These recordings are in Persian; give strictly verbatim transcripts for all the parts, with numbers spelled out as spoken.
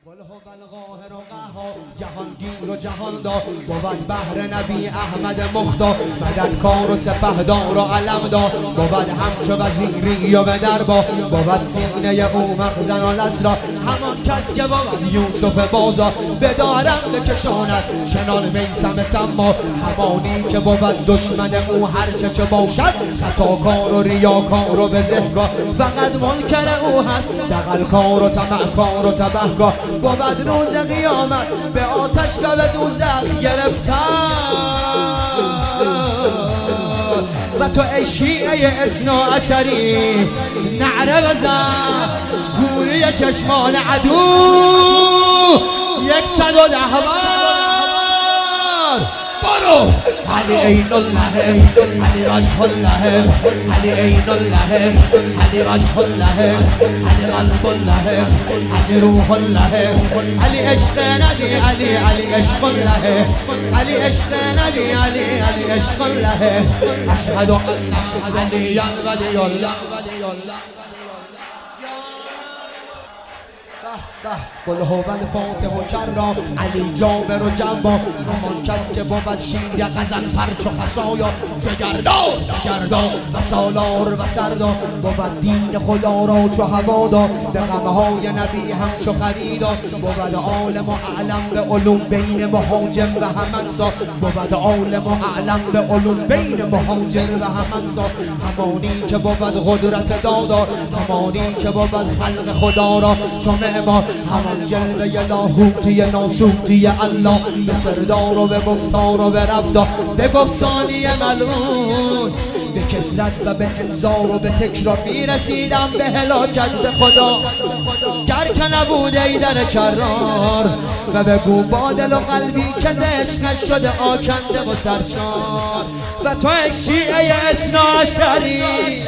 قل هو القاهر و قهار جهانگیر و جهاندار بود بهر نبی احمد مختار مددکار و سپهدار و علمدار بود همچو وزیری و به دربار بود سینه او مخزن و لسرا همان کس که بود یوسف بازار بدارم بکشاند شنان میثم تمام همانی که بود دشمن او هرچه که باشد خطاکار و ریاکار و بزهکار فقط منکر او هست دغلکار و طمعکار و تبهکار بود روز قیامت به آتش و به دوزخ گرفتن و تو ای شیعه اثنا عشری نعره بزن گوری چشمان عدو یکصد و ده بار برو علی عین الله علی وجه الله علی عین الله علی وجه الله علی قلب الله علی روح الله علی عشق نبی علی علی عشق الله علی عشق نبی علی علی عشق الله اشهد ان علی ولی الله قل هو الفاتح و جرا علی جابر و جنبا همان کس که بود شیر غزل فرچ و خشایا جگردار جگردار و سالار و سردار بود دین خدا را چو هوادار به غمهای نبی همچو خریدار بود عالم و اعلم به علوم بین مهاجر و همنسا بود عالم و اعلم به علوم بین مهاجر و همنسا همانی که بود قدرت دادار همانی که بود خلق خدا را چو معمار همان جلوه لاهوتی ناسوتی الله به کردار و به گفتار و به رفتار به گفتانی ملعون به کثرت و به انذار و به تکرار میرسیدم به هلاکت به خدا گر که نبود ای در کرار و بگو با دل و قلبی که ز عشقش شده آکنده و سرشار و تو ای شیعه اثنا عشری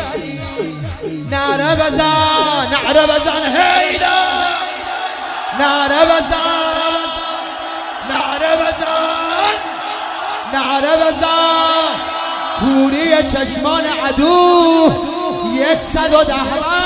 نعره بزن نعره بزن هیدر نعره بزن نعره بزن نعره بزن کوری چشمان عدو یکصد و ده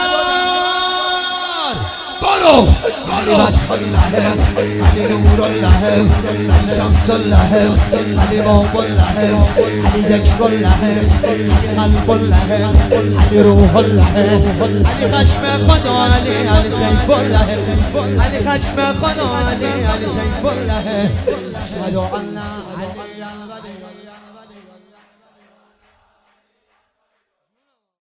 بار برو علی وجه الله علی نور الله علی شمس الله علی باب الله علی ذکر الله علی قلب الله علی روح الله علی خشم خدا علی علی سیف الله علی خشم خدا علی علی سیف الله اشهد ان علی